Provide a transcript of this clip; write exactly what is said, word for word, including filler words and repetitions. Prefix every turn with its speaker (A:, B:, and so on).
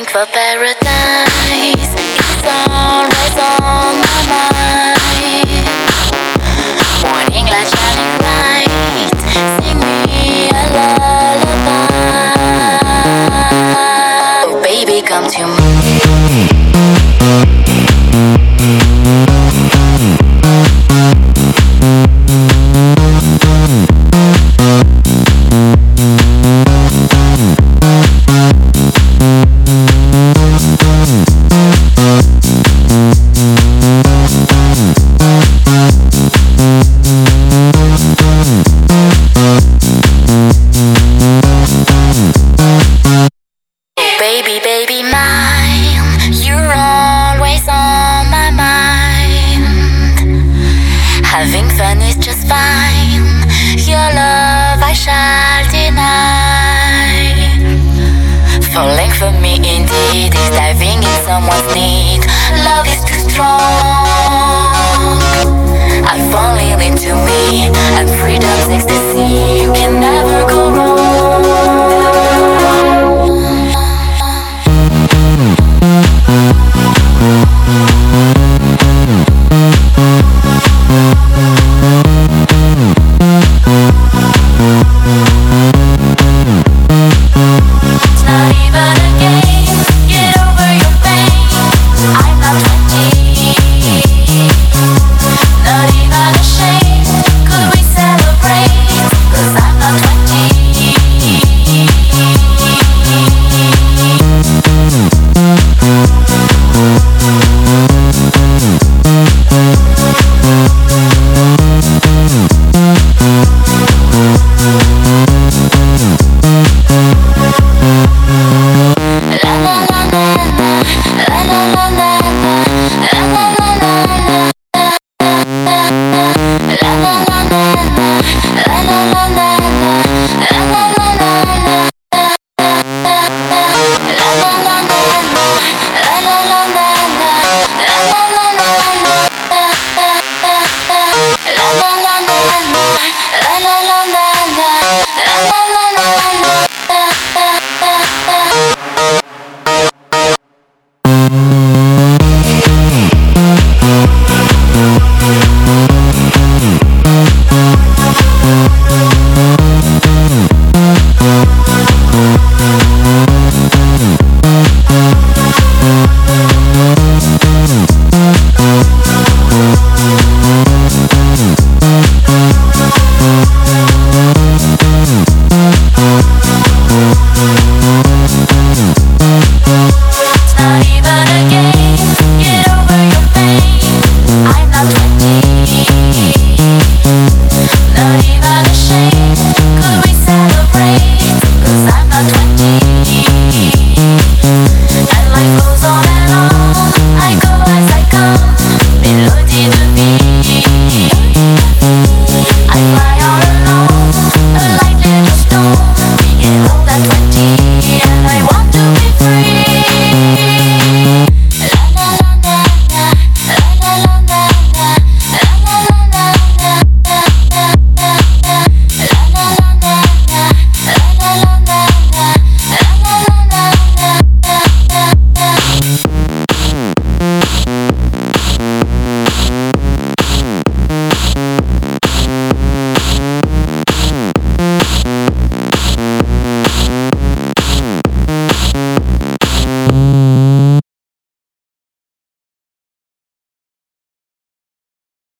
A: Looking for paradise, it's always on my mind. Morning light shining bright, sing me a lullaby. Oh baby, come to me. Baby, baby mine, you're always on my mind. Having fun is just fine, your love I shall deny. Falling for me indeed is diving in someone's need. Love is too strong, I'm falling into me, and freedom's ecstasy. You can never go wrong. I fly all alone, a light little stone, being old at twenty.